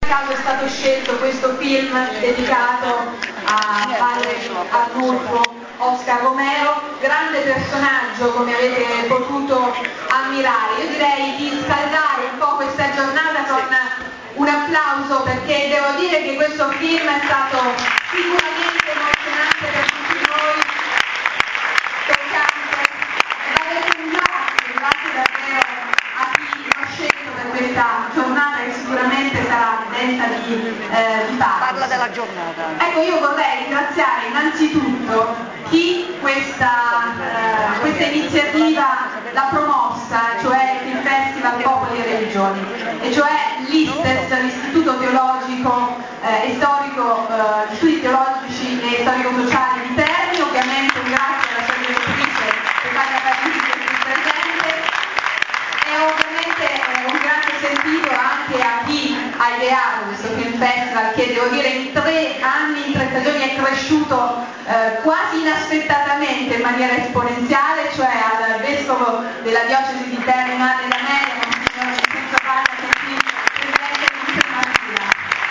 caso è stato scelto questo film dedicato a padre Arnulfo Oscar Romero, grande personaggio come avete potuto ammirare. Io direi di scaldare un po' questa giornata con un applauso, perché devo dire che questo film è stato sicuramente emozionante per tutti noi, toccante, e va bene un grazie davvero a chi l'ha scelto per questa giornata che sicuramente sarà densa di Parla della giornata. Ecco, io vorrei ringraziare innanzitutto chi questa iniziativa l'ha promossa, cioè il Festival Popoli e Religioni, e cioè l'ISTES, l'Istituto Teologico e Storico di Studi Teologici e Storico-Sociali di Terni. Ovviamente un grazie alla sua direttrice Stefania Parisi che è qui presente, e ovviamente un grande sentito anche a chi ha ideato questo film festival, che devo dire in 3 anni, in 3 stagioni è cresciuto quasi inaspettatamente in maniera esponenziale, cioè al vescovo della diocesi di Terni Madre d'Amelia, Monsignor Vincenzo Paglia, che è qui presente in prima fila.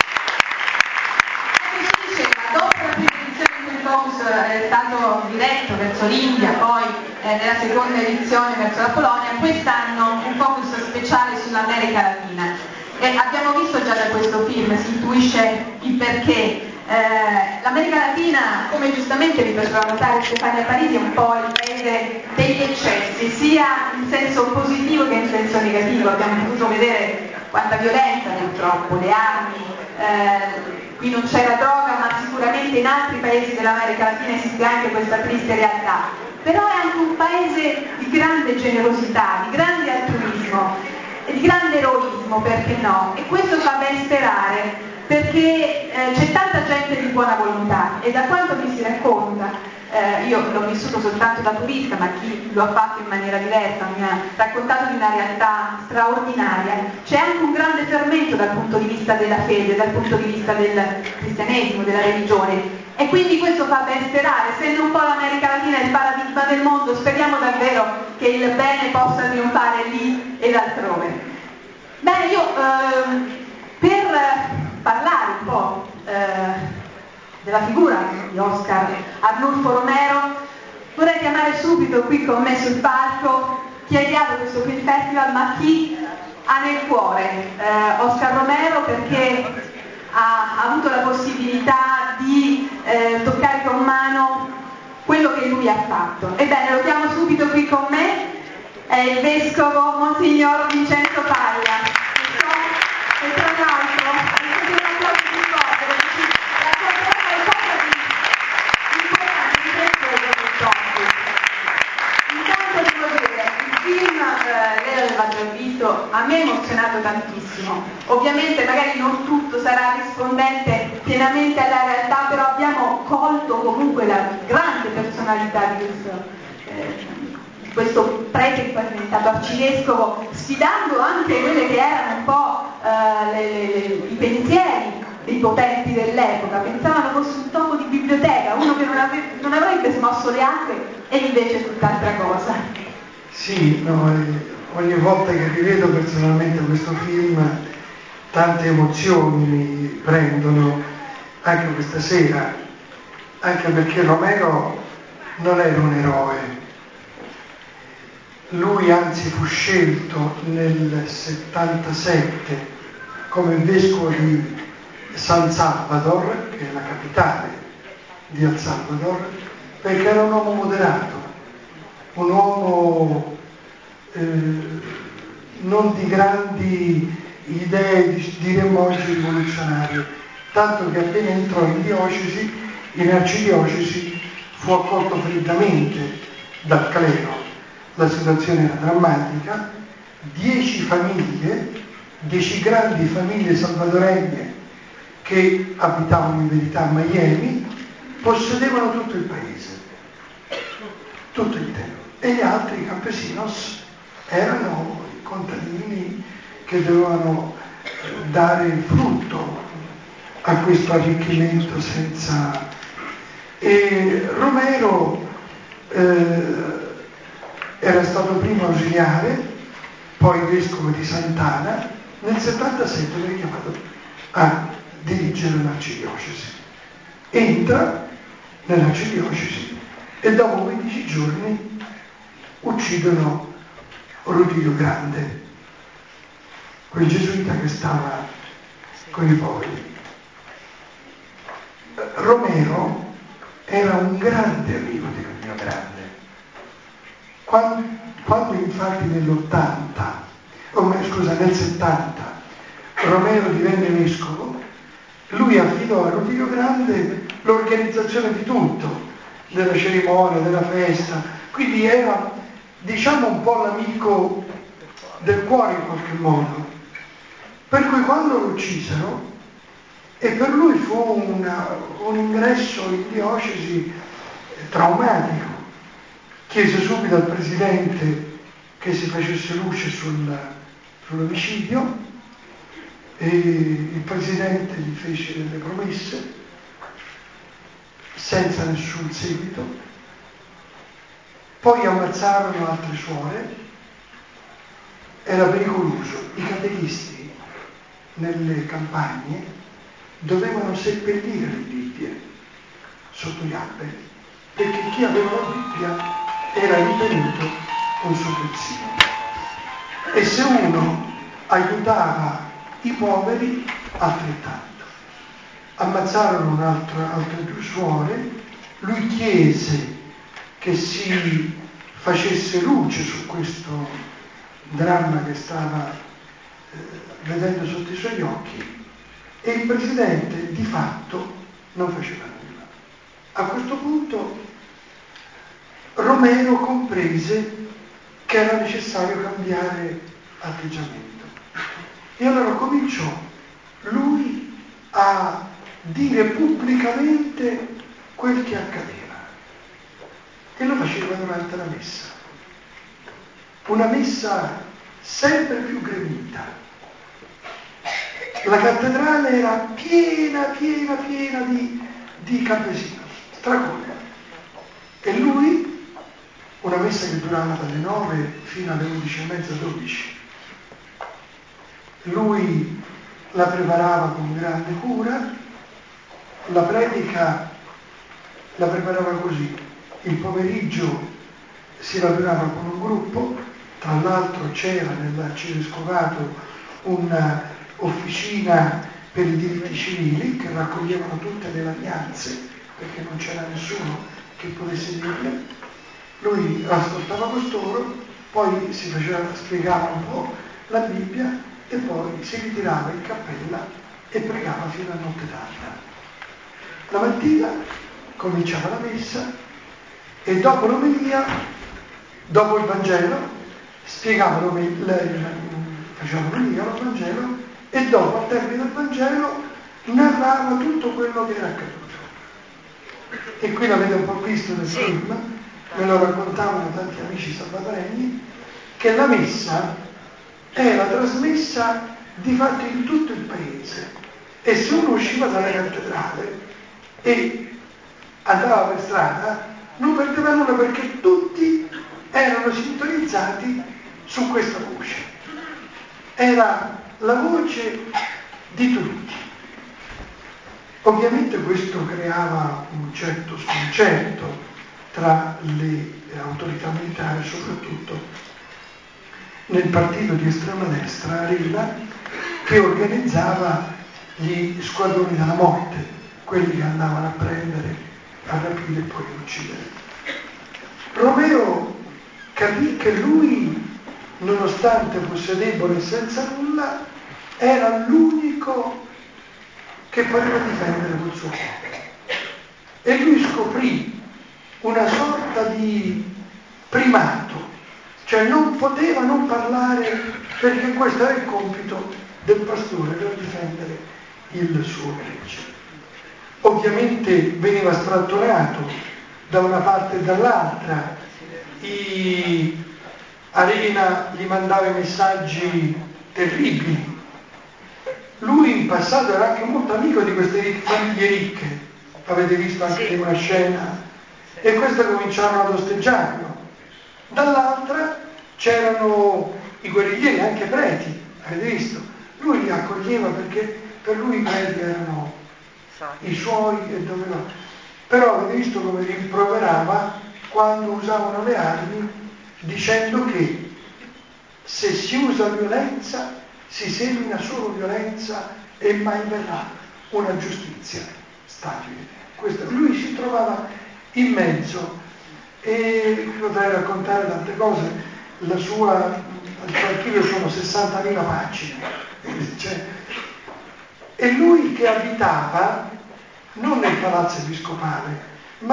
Ecco, si diceva, dopo la prima edizione in cui il Focus è stato diretto verso l'India, poi nella seconda edizione verso la Polonia, quest'anno un focus speciale sull'America Latina. E abbiamo visto già da questo film, si intuisce il perché. L'America Latina, come giustamente vi faceva notare Stefania Parisi, è un po' il paese degli eccessi, sia in senso positivo che in senso negativo. Abbiamo potuto vedere quanta violenza purtroppo, le armi, qui non c'era droga, ma sicuramente in altri paesi dell'America Latina esiste anche questa triste realtà. Però è anche un paese di grande generosità, di grande altruismo e di grande eroismo, perché no? E questo fa ben sperare, perché c'è tanta gente di buona volontà, e da quanto mi si racconta, io l'ho vissuto soltanto da turista, ma chi lo ha fatto in maniera diversa mi ha raccontato di una realtà straordinaria. C'è anche un grande fermento dal punto di vista della fede, dal punto di vista del cristianesimo, della religione, e quindi questo fa ben sperare. Essendo un po' l'America Latina il paradigma del mondo, speriamo davvero che il bene possa trionfare lì ed altrove. Bene, io per parlare un po' della figura di Oscar Arnulfo Romero, vorrei chiamare subito qui con me sul palco chi ha ideato questo film festival, ma chi ha nel cuore Oscar Romero, perché ha avuto la possibilità di toccare con mano quello che lui ha fatto. Ebbene, lo chiamo subito qui con me, è il vescovo Monsignor Vincenzo Paglia. E tra l'altro, un applauso più forte, perché racconterà qualcosa di importante, di prezioso purtroppo. Intanto devo dire, il film, lei l'aveva già visto, a me ha emozionato tantissimo. Ovviamente magari non tutto sarà rispondente pienamente alla realtà, però abbiamo colto comunque la grande personalità di questo prete che poi è diventato arcivescovo, sfidando anche quelle che erano un po' i pensieri dei potenti dell'epoca. Pensavano fosse un topo di biblioteca, uno che non avrebbe smosso le acque, e invece tutt'altra cosa. Sì, no, ogni volta che rivedo personalmente questo film tante emozioni mi prendono, anche questa sera, anche perché Romero non era un eroe. Lui anzi fu scelto nel 77 come vescovo di San Salvador, che è la capitale di El Salvador, perché era un uomo moderato, un uomo non di grandi idee, diremmo oggi rivoluzionarie, tanto che appena entrò in arcidiocesi, fu accolto freddamente dal clero. La situazione era drammatica, 10 grandi famiglie salvadoregne che abitavano in verità a Miami, possedevano tutto il paese, tutto intero, e gli altri campesinos erano i contadini che dovevano dare il frutto a questo arricchimento senza... E Romero era stato prima ausiliare, poi vescovo di Sant'Ana, nel 77 viene chiamato a dirigere l'arcidiocesi. Entra nell'arcidiocesi e dopo 15 giorni uccidono Rutilio Grande, quel gesuita che stava con i poveri. Romero era un grande amico di Rutilio Grande. Quando infatti nel 70 Romero divenne vescovo, lui affidò a Rutilio Grande l'organizzazione di tutto, della cerimonia, della festa, quindi era, diciamo, un po' l'amico del cuore in qualche modo. Per cui quando lo uccisero, e per lui fu un ingresso in diocesi traumatico, chiese subito al presidente che si facesse luce sull'omicidio, e il presidente gli fece delle promesse senza nessun seguito. Poi ammazzarono altre suore, era pericoloso. I catechisti nelle campagne dovevano seppellire le Bibbie sotto gli alberi, perché chi aveva la Bibbia era ritenuto un soppressivo. E se uno aiutava i poveri, altrettanto. Ammazzarono altre 2 suore, lui chiese che si facesse luce su questo dramma che stava vedendo sotto i suoi occhi, e il presidente di fatto non faceva nulla. A questo punto Romero comprese che era necessario cambiare atteggiamento. E allora cominciò lui a dire pubblicamente quel che accadeva. E lo faceva durante la messa. Una messa sempre più gremita. La cattedrale era piena di campesini, stracolma. E lui, una messa che durava dalle 9 fino alle 11:30, 12. Lui la preparava con grande cura, la predica la preparava così: il pomeriggio si radunava con un gruppo, tra l'altro c'era nell'arcivescovato un'officina per i diritti civili che raccoglievano tutte le lagnanze, perché non c'era nessuno che potesse dirle. Lui ascoltava costoro, poi spiegava un po' la Bibbia e poi si ritirava in cappella e pregava fino a notte tarda. La mattina cominciava la messa e dopo l'omelia, dopo il Vangelo, spiegava faceva l'omelia, il Vangelo, e dopo, al termine del Vangelo, narrava tutto quello che era accaduto. E qui l'avete un po' visto nel film, me lo raccontavano tanti amici salvatoregni, che la messa era trasmessa di fatto in tutto il paese, e se uno usciva dalla cattedrale e andava per strada non perdeva nulla, perché tutti erano sintonizzati su questa voce. Era la voce di tutti. Ovviamente questo creava un certo sconcerto tra le autorità militari, soprattutto nel partito di estrema destra, Arena, che organizzava gli squadroni della morte, quelli che andavano a prendere, a rapire e poi a uccidere. Romero capì che lui, nonostante fosse debole e senza nulla, era l'unico che poteva difendere quel suo popolo. E lui scoprì una sorta di primato, cioè non poteva non parlare, perché questo era il compito del pastore, per difendere il suo gregge. Ovviamente veniva strattonato da una parte e dall'altra, Arena gli mandava messaggi terribili. Lui in passato era anche molto amico di queste famiglie ricche, avete visto anche in una scena, e queste cominciarono ad osteggiarlo. Dall'altra c'erano i guerriglieri, anche preti, avete visto? Lui li accoglieva perché per lui i preti erano i suoi e doveva. Però avete visto come rimproverava quando usavano le armi, dicendo che se si usa violenza si semina solo violenza e mai verrà una giustizia stabile. Lui si trovava in mezzo e potrei raccontare tante cose. La sua, al suo archivio sono 60.000 pagine. E lui che abitava non nel palazzo episcopale, ma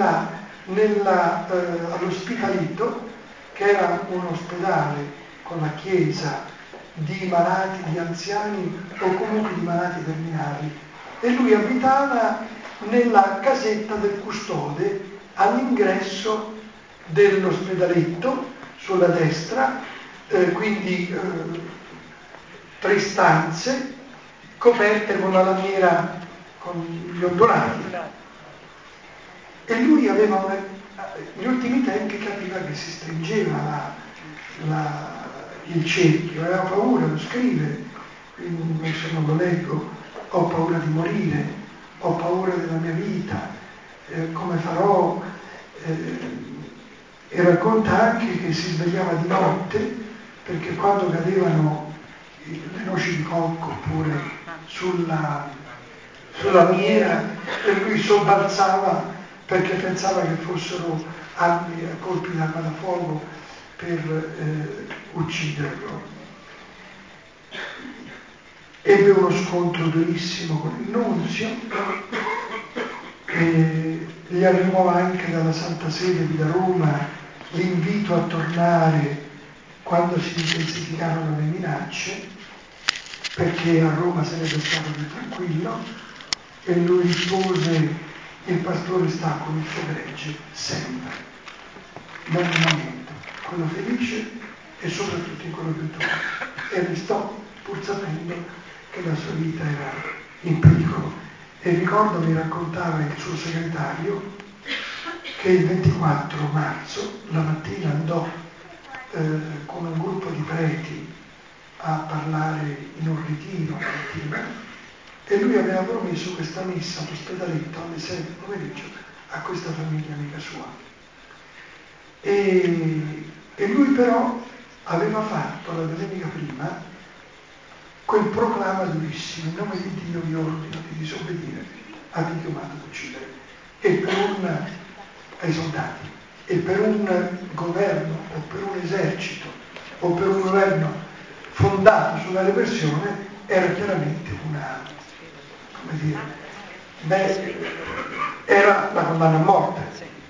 all'Ospitaletto, che era un ospedale con la chiesa di malati, di anziani o comunque di malati terminali. E lui abitava nella casetta del custode all'ingresso dell'ospedaletto sulla destra, quindi 3 stanze coperte con la lamiera, con gli ondulati. E lui aveva negli ultimi tempi capiva che si stringeva il cerchio, aveva paura, lo scrive, se non lo leggo, ho paura di morire, ho paura della mia vita, come farò, e racconta anche che si svegliava di notte perché quando cadevano le noci di cocco oppure sulla lamiera e lui sobbalzava perché pensava che fossero colpi d'arma da fuoco per ucciderlo. Ebbe uno scontro durissimo con il nunzio e gli arrivò anche dalla Santa Sede di Roma l'invito a tornare quando si intensificarono le minacce, perché a Roma sarebbe stato più tranquillo, e lui rispose: il pastore sta con il suo gregge sempre, in ogni momento, quello felice e soprattutto in quello più duro, e restò pur sapendo che la sua vita era in pericolo. E ricordo, mi raccontava il suo segretario, che il 24 marzo la mattina andò con un gruppo di preti a parlare in un ritiro la mattina, e lui aveva promesso questa messa all'ospedaletto alle 6 del pomeriggio a questa famiglia amica sua. E lui però aveva fatto la domenica prima quel proclama durissimo: in nome di Dio vi ordino di disobbedire a chi chiamato ad uccidere, e ai soldati, e per un governo o per un esercito o per un governo fondato sulla repressione era chiaramente era la condanna a morte.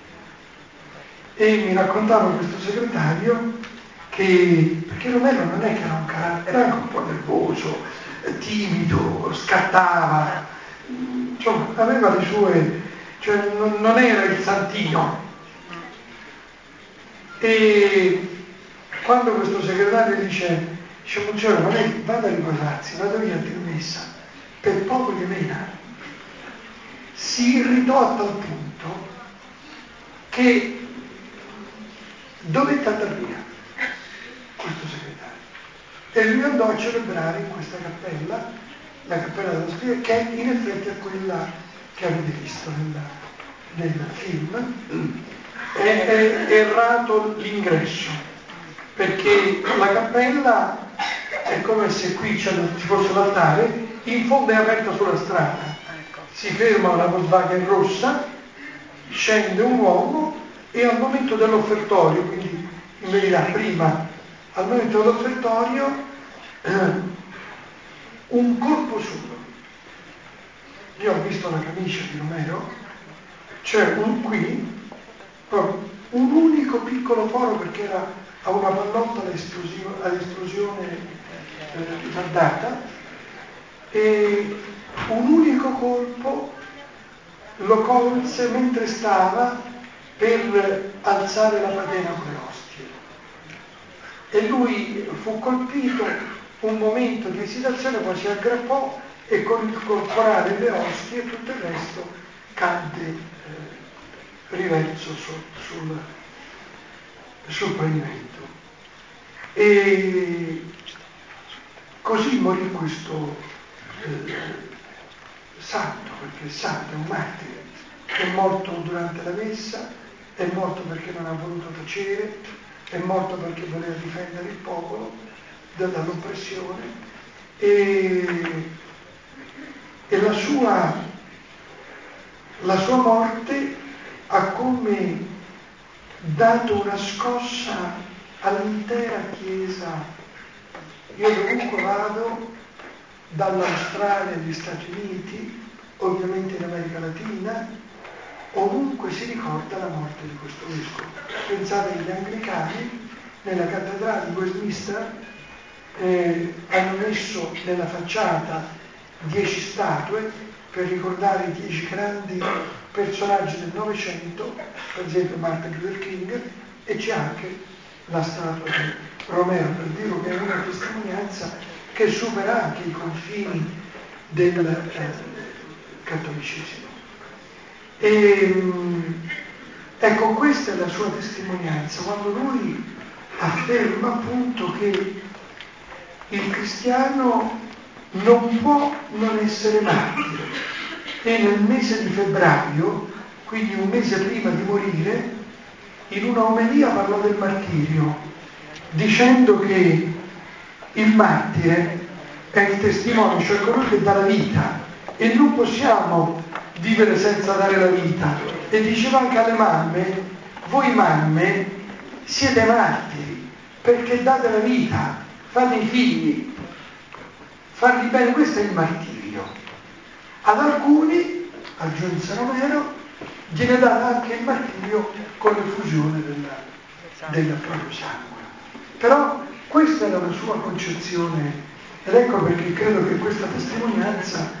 E mi raccontava questo segretario che, perché Romello non è che era un carattere, era anche un po' nervoso, timido, scattava, insomma aveva le sue, cioè non era il santino. E quando questo segretario dice Monsignore, ma lei vada a riposarsi, vada via a dire messa, per poco di mena, si irritò a tal punto che dovette andare via questo segretario, e lui andò a celebrare in questa cappella, la cappella della Spia, che in effetti è quella che avete visto nel film. È errato l'ingresso, perché la cappella è come se qui ci fosse l'altare, in fondo è aperta sulla strada, si ferma una Volkswagen rossa, scende un uomo e al momento dell'offertorio, quindi in verità prima, al momento dell'offertorio, un colpo solo. Io ho visto la camicia di Romero, c'è qui proprio un unico piccolo foro, perché era a una pallotta all'esplosione ritardata, e un unico colpo lo colse mentre stava per alzare la catena con le ostie, e lui fu colpito, un momento di esitazione, poi si aggrappò e con il corporale le ostie e tutto il resto cadde riverso sul pavimento. E così morì questo santo, perché è santo, è un martire, è morto durante la messa, è morto perché non ha voluto tacere, è morto perché voleva difendere il popolo dall'oppressione e la sua morte ha come dato una scossa all'intera Chiesa. Io dovunque vado, dall'Australia agli Stati Uniti, ovviamente in America Latina, ovunque si ricorda la morte di questo vescovo. Pensate che gli anglicani nella cattedrale di Westminster hanno messo nella facciata 10 statue per ricordare i 10 grandi personaggi del Novecento, per esempio Martin Luther King, e c'è anche la statua di Romero, per dire che è una testimonianza che supera anche i confini del cattolicesimo. Ecco, questa è la sua testimonianza, quando lui afferma appunto che il cristiano non può non essere martire, e nel mese di febbraio, quindi un mese prima di morire, in una omelia parlò del martirio, dicendo che il martire è il testimone, cioè colui che dà la vita, e non possiamo vivere senza dare la vita. E diceva anche alle mamme: voi mamme siete martiri perché date la vita, fate i figli, farli bene, questo è il martirio. Ad alcuni, aggiunse Romero, viene dato anche il martirio con l'effusione del proprio sangue. Però questa era la sua concezione, ed ecco perché credo che questa testimonianza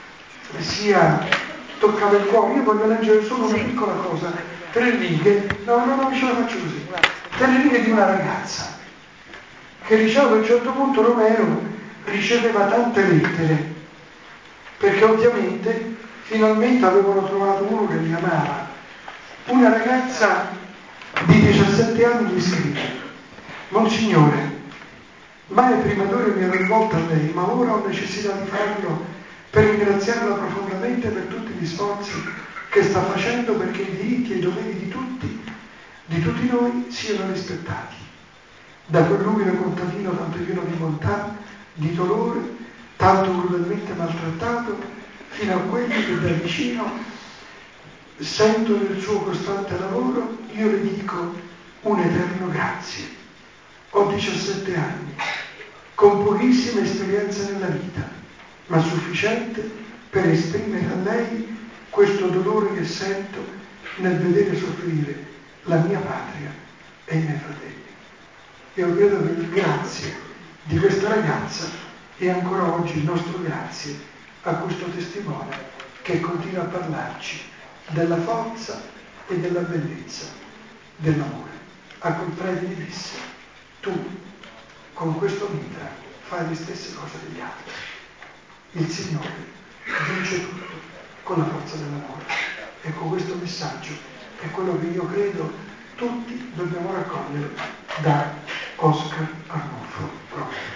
toccava il cuore. Io voglio leggere solo una piccola cosa, 3 righe, no, ce la faccio così, 3 righe di una ragazza che diceva che a un certo punto Romero riceveva tante lettere, perché ovviamente finalmente avevano trovato uno che li amava. Una ragazza di 17 anni gli scrive: Monsignore, mai prima d'ora mi ero rivolta a lei, ma ora ho necessità di farlo per ringraziarla profondamente per tutti gli sforzi che sta facendo perché i diritti e i doveri di tutti noi siano rispettati. Da quell'umile contadino tanto pieno di bontà, di dolore, tanto crudelmente maltrattato, fino a quelli che da vicino sentono il suo costante lavoro, io le dico un eterno grazie. Ho 17 anni, con pochissima esperienza nella vita, ma sufficiente per esprimere a lei questo dolore che sento nel vedere soffrire la mia patria e i miei fratelli. Io credo che il grazie di questa ragazza è ancora oggi il nostro grazie a questo testimone che continua a parlarci della forza e della bellezza dell'amore. A quel prete gli disse: tu con questo mitra fai le stesse cose degli altri. Il Signore vince tutto con la forza dell'amore. Ecco, questo messaggio è quello che io credo tutti dobbiamo raccogliere da Oscar Arnolfo Romero.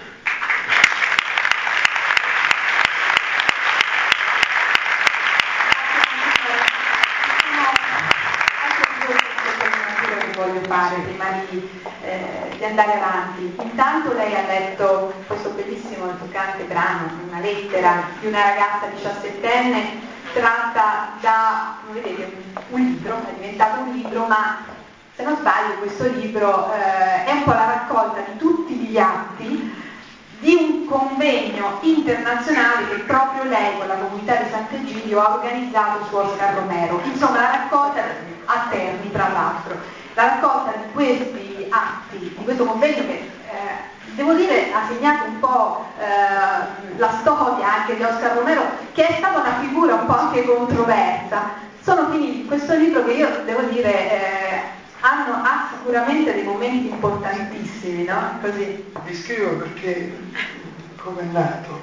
Voglio fare prima di andare avanti. Intanto lei ha letto questo bellissimo e toccante brano, una lettera di una ragazza 17enne tratta da, come vedete, un libro, è diventato un libro, ma se non sbaglio questo libro è un po' la raccolta di tutti gli atti di un convegno internazionale che proprio lei con la comunità di Sant'Egidio ha organizzato su Oscar Romero. Insomma, la raccolta a Terni, tra l'altro. La raccolta di questi atti, di questo convegno che devo dire ha segnato un po' la storia anche di Oscar Romero, che è stata una figura un po' anche controversa, sono finiti in questo libro che io devo dire ha sicuramente dei momenti importantissimi, no? Così. Vi scrivo perché come è nato,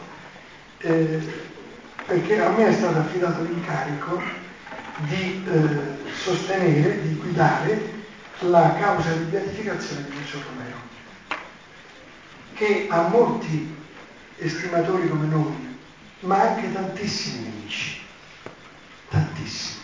perché a me è stato affidato l'incarico di sostenere, di guidare la causa di beatificazione di Monsignor Romero, che ha molti estimatori come noi, ma anche tantissimi nemici, tantissimi,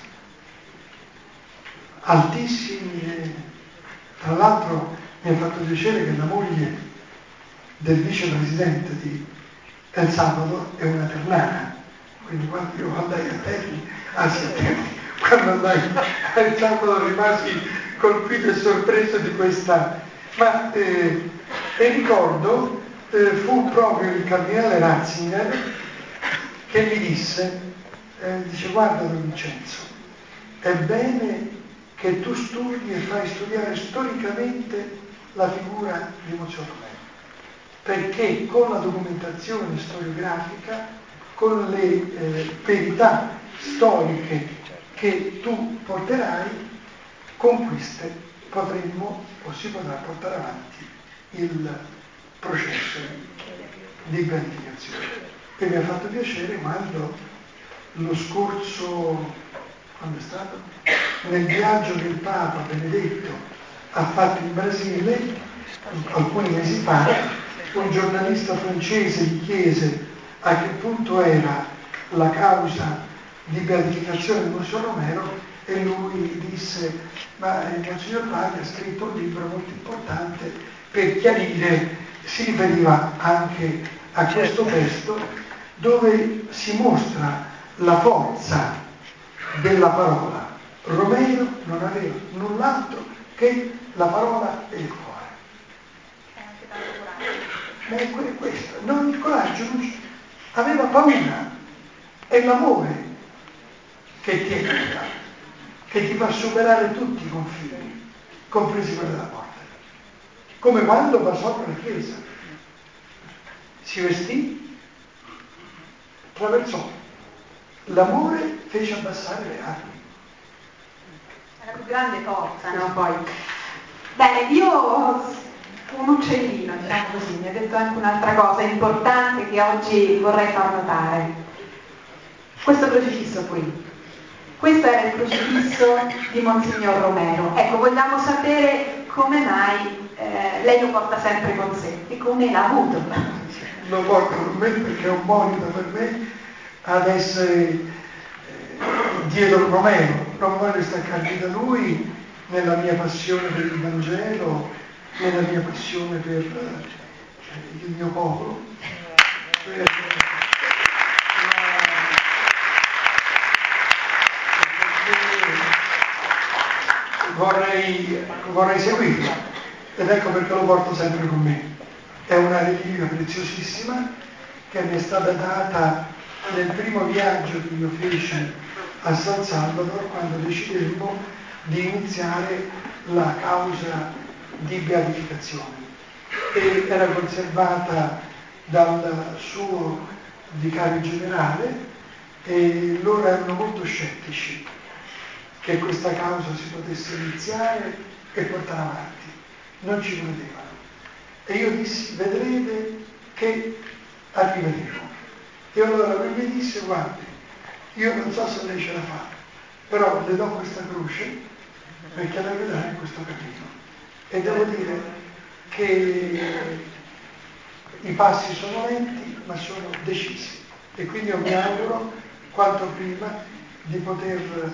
altissimi. Tra l'altro mi ha fatto piacere che la moglie del vicepresidente di El Salvador è una ternana, quindi quando io andai a Terni, quando andai a El Salvador rimasi colpito e sorpreso di questa, e ricordo fu proprio il cardinale Ratzinger che mi disse, dice: guarda Don Vincenzo, è bene che tu studi e fai studiare storicamente la figura di Monsignor Romero, perché con la documentazione storiografica, con le verità storiche che tu porterai, con queste potremmo o si potrà portare avanti il processo di beatificazione. E mi ha fatto piacere quando lo scorso, quando è stato? Nel viaggio che il Papa Benedetto ha fatto in Brasile, alcuni mesi fa, un giornalista francese gli chiese a che punto era la causa di beatificazione di Monsignor Romero e lui disse: ma Monsignor Paglia ha scritto un libro molto importante per chiarire, si riferiva anche a questo testo dove si mostra la forza della parola. Romero non aveva null'altro che la parola e il cuore. Ma è questo, non il coraggio, aveva paura, è l'amore che ti aiuta, che ti fa superare tutti i confini, compresi quelli della morte. Come quando passò per la chiesa, si vestì, attraversò, l'amore fece abbassare le armi. È la più grande forza, no? Poi. Bene, io un uccellino, diciamo così, mi ha detto anche un'altra cosa importante che oggi vorrei far notare. Questo crocifisso qui. Questo era il crocifisso di Monsignor Romero. Ecco, vogliamo sapere come mai lei lo porta sempre con sé e come l'ha avuto. Lo porto con me perché è un monito per me ad essere dietro Romero, non voglio staccarmi da lui nella mia passione per il Vangelo, nella mia passione per il mio popolo, vorrei seguirlo, ed ecco perché lo porto sempre con me. È una reliquia preziosissima che mi è stata data nel primo viaggio che io feci a San Salvador, quando decidemmo di iniziare la causa di beatificazione, e era conservata dal suo vicario generale, e loro erano molto scettici che questa causa si potesse iniziare e portare avanti, non ci credevano. E io dissi: vedrete che arriveremo. E allora lui mi disse: guardi, io non so se lei ce la fa, però le do questa croce perché la aiuterà in questo cammino. E devo dire che i passi sono lenti ma sono decisi, e quindi io mi auguro quanto prima di poter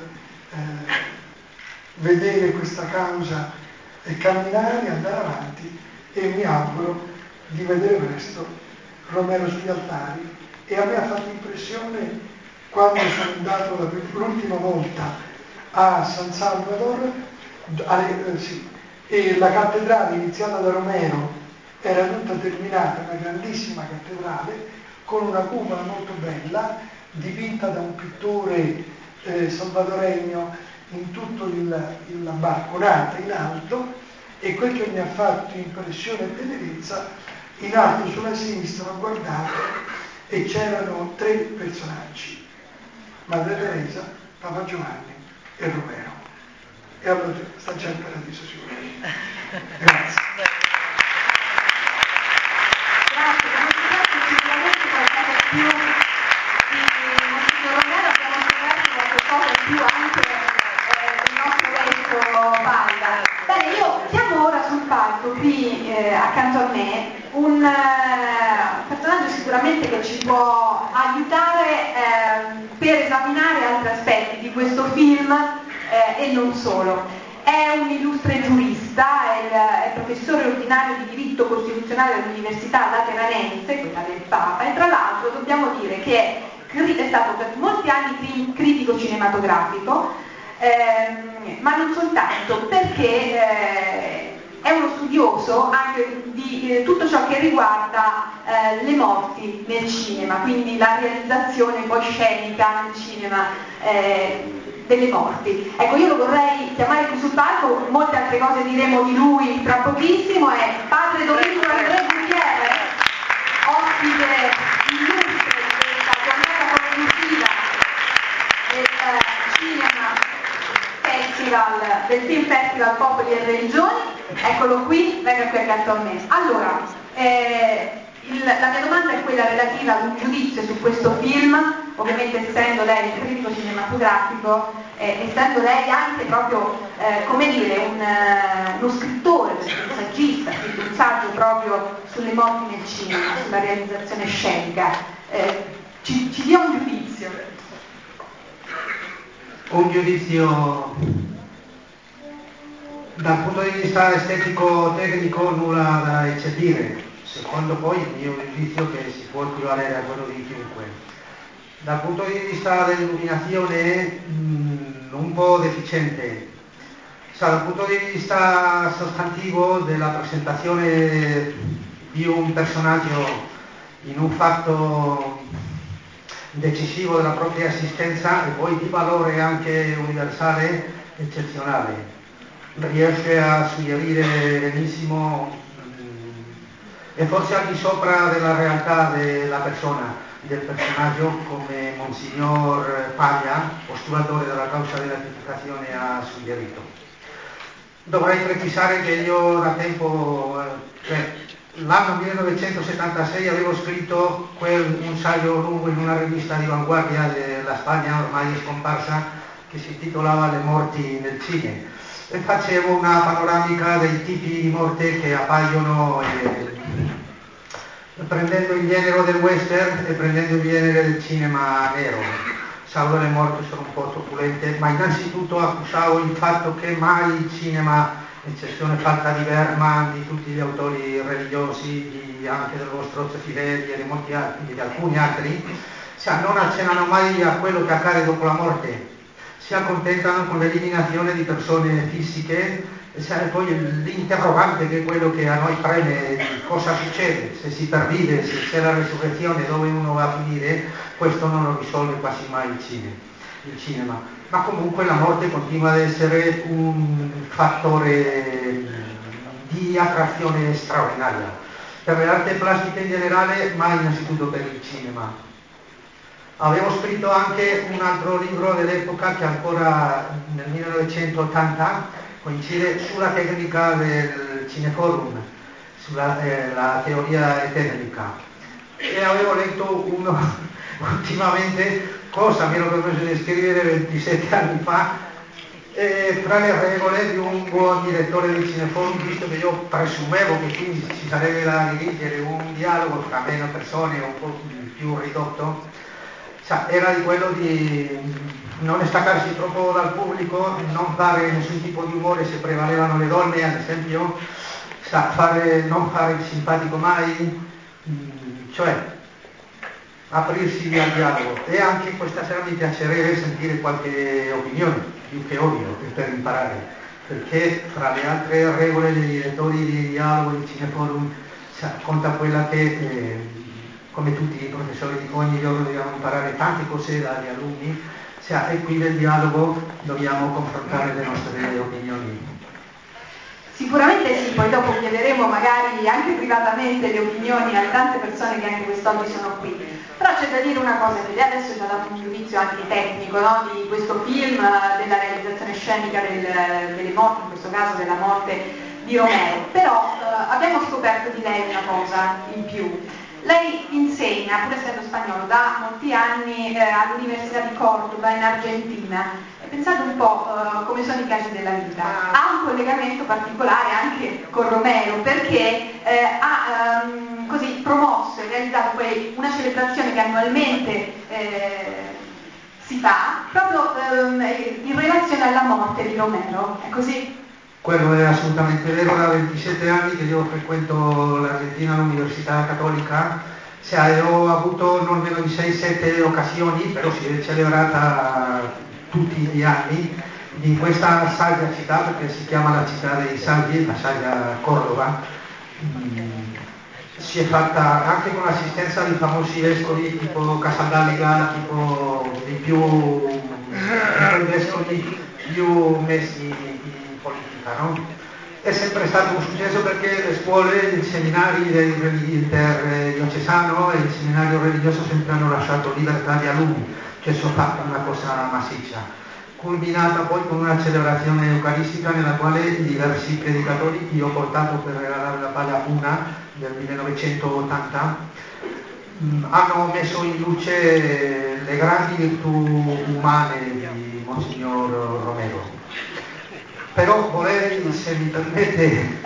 vedere questa causa e camminare, andare avanti, e mi auguro di vedere presto Romero sugli altari. E a me ha fatto impressione quando sono andato l'ultima volta a San Salvador, e la cattedrale iniziata da Romero era tutta terminata, una grandissima cattedrale con una cupola molto bella, dipinta da un pittore salvadoregno in tutto la balconata in alto. E quel che mi ha fatto impressione e tenerezza, in alto sulla sinistra ho guardato e c'erano 3 personaggi: Madre Teresa, Papa Giovanni e Romero. E allora sta già in paradiso sicuramente. Grazie. Grazie, sicuramente qualcosa più di Monsignor Romero, abbiamo scoperto qualcosa più anche del nostro vescovo Paglia. Bene, io chiamo ora sul palco, qui accanto a me, un personaggio sicuramente che ci può aiutare per esaminare altri aspetti di questo film e non solo. È un illustre giurista, è professore ordinario di diritto costituzionale all'Università Lateranense, quella del Papa, e tra l'altro dobbiamo dire che è stato per molti anni critico cinematografico, ma non soltanto, perché è uno studioso anche di tutto ciò che riguarda le morti nel cinema, quindi la realizzazione poi scenica nel cinema delle morti. Ecco, io lo vorrei chiamare qui sul palco, molte altre cose diremo di lui tra pochissimo, è padre Domenico Andrea Gutierrez, ospite illustre di questa giornata conclusiva del cinema festival, del Film Festival Popoli e Religioni. Eccolo qui, venga qui accanto a me. Allora, la mia domanda è quella relativa ad un giudizio su questo film. Ovviamente essendo lei un critico cinematografico, essendo lei anche proprio, come dire, uno scrittore, un saggista, ha scritto un saggio proprio sulle morti nel cinema, sulla realizzazione scenica, ci dia un giudizio. Un giudizio dal punto di vista estetico-tecnico nulla da eccepire, secondo poi il mio giudizio che si può equivalere a quello di chiunque. Dal punto di vista dell'illuminazione un po' deficiente, dal punto di vista sostantivo della presentazione di un personaggio in un fatto decisivo della propria esistenza e poi di valore anche universale, eccezionale. Riesce a suggerire benissimo e forse al di sopra della realtà della persona, del personaggio, come Monsignor Paglia, postulatore della causa della beatificazione, ha suggerito. Dovrei precisare che io da tempo, l'anno 1976 avevo scritto un saggio lungo in una rivista di vanguardia della Spagna ormai scomparsa che si intitolava Le morti nel cinema e facevo una panoramica dei tipi di morte che appaiono prendendo il genere del western e prendendo il genere del cinema nero. Salvo le morti sono un po' truculente, ma innanzitutto accusavo il fatto che mai il cinema, eccezione fatta di Bergman, di tutti gli autori religiosi, anche del vostro Fideli e di molti altri, di alcuni altri, non accennano mai a quello che accade dopo la morte. Si accontentano con l'eliminazione di persone fisiche e poi l'interrogante che è quello che a noi preme, cosa succede, se si pervive, se c'è la resurrezione, dove uno va a finire, questo non lo risolve quasi mai il cinema. Ma comunque la morte continua ad essere un fattore di attrazione straordinaria per le arti plastiche in generale, ma innanzitutto per il cinema. Avevo scritto anche un altro libro dell'epoca che ancora nel 1980 coincide sulla tecnica del cineforum, sulla la teoria tecnica. E avevo letto uno ultimamente, cosa mi ero permesso di scrivere 27 anni fa, fra le regole di un buon direttore del cineforum, visto che io presumevo che quindi ci sarebbe da dirigere un dialogo tra meno persone, un po' più ridotto, era di quello di non staccarsi troppo dal pubblico, non fare nessun tipo di umore se prevalevano le donne, ad esempio, non fare il simpatico mai, cioè aprirsi al dialogo. E anche questa sera mi piacerebbe sentire qualche opinione, più che odio, per imparare, perché fra le altre regole dei direttori di dialogo di cineforum conta quella che come tutti i professori ogni giorno dobbiamo imparare tante cose dagli alunni, e qui nel dialogo dobbiamo confrontare le nostre opinioni. Sicuramente sì, poi dopo chiederemo magari anche privatamente le opinioni a tante persone che anche quest'oggi sono qui. Però c'è da dire una cosa, che lei adesso ci ha dato un giudizio anche tecnico, no? Di questo film, della realizzazione scenica delle morti, in questo caso della morte di Romero. Però abbiamo scoperto di lei una cosa in più. Lei insegna, pur essendo spagnolo, da molti anni all'Università di Cordoba in Argentina. E pensate un po' come sono i casi della vita. Ha un collegamento particolare anche con Romero, perché ha così promosso e realizzato poi una celebrazione che annualmente si fa proprio in relazione alla morte di Romero, è così? Quello è assolutamente vero, da 27 anni che io frequento l'Argentina all'Università Cattolica, ho avuto non meno di 6-7 occasioni, però si è celebrata tutti gli anni, in questa saggia città, perché si chiama la città dei saggi, la saggia Cordova. Si è fatta anche con l'assistenza di famosi vescovi tipo Casaldáliga, tipo di quei vescovi più messi in politica, no? È sempre stato un successo perché le scuole, i seminari interdiocesano e il seminario religioso sempre hanno lasciato libertà di alunni, cioè sono fatto una cosa massiccia, culminata poi con una celebrazione eucaristica nella quale diversi predicatori, io ho portato per regalare la paglia una del 1980, hanno messo in luce le grandi virtù umane di Monsignor Romero. Però vorrei, se mi permette,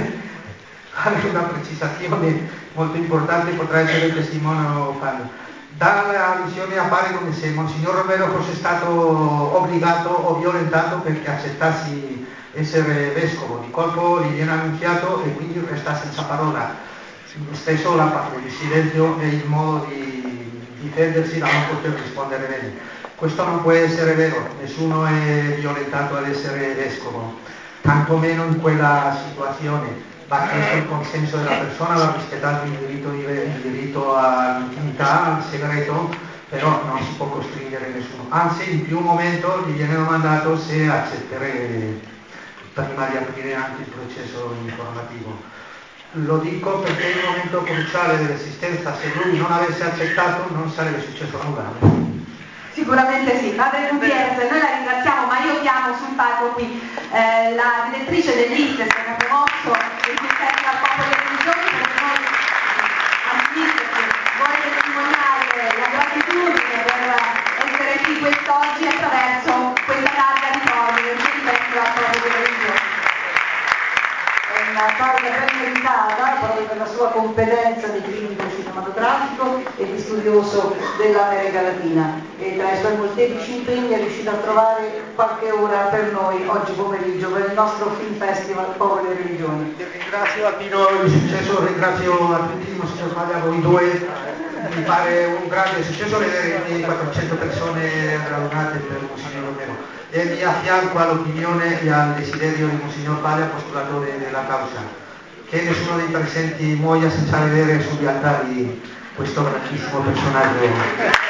fare una precisazione molto importante, potrà essere testimone Fabio. Dalla visione appare come se Monsignor Romero fosse stato obbligato o violentato perché accettassi essere vescovo. Di colpo gli viene annunziato e quindi resta senza parola. Spesso il silenzio è il modo di difendersi da non poter rispondere bene. Questo non può essere vero, nessuno è violentato ad essere vescovo, tantomeno in quella situazione. Va chiesto il consenso della persona, va rispettato il diritto all'intimità, al segreto, però non si può costringere nessuno. Anzi, in più un momento gli viene domandato se accettere prima di aprire anche il processo informativo. Lo dico perché il momento cruciale dell'esistenza, se lui non avesse accettato, non sarebbe successo nulla. Sicuramente sì. Padre Gutierrez, noi la ringraziamo, ma io chiamo sul palco qui la direttrice dell'ISES che ha promosso il Festival Popoli e Religioni, perché noi all'ISES vuole testimoniare la gratitudine per essere qui quest'oggi attraverso questa targa di ricordo del Festival Popoli e Religioni. È una targa ben meritata proprio per la sua competenza di critico cinematografico e di studioso dell'America Latina, e tra i suoi molteplici impegni è riuscito a trovare qualche ora per noi oggi pomeriggio per il nostro Film Festival Popoli e Religioni. Ringrazio a Tino il successo, ringrazio a tutti, Monsignor Paglia, a voi due. Mi pare un grande successo vedere 400 persone radunate per Monsignor Romero, e mi affianco all'opinione e al desiderio di Monsignor Paglia, postulatore della causa, che nessuno dei presenti muoia senza vedere sugli altari questo grandissimo personaggio.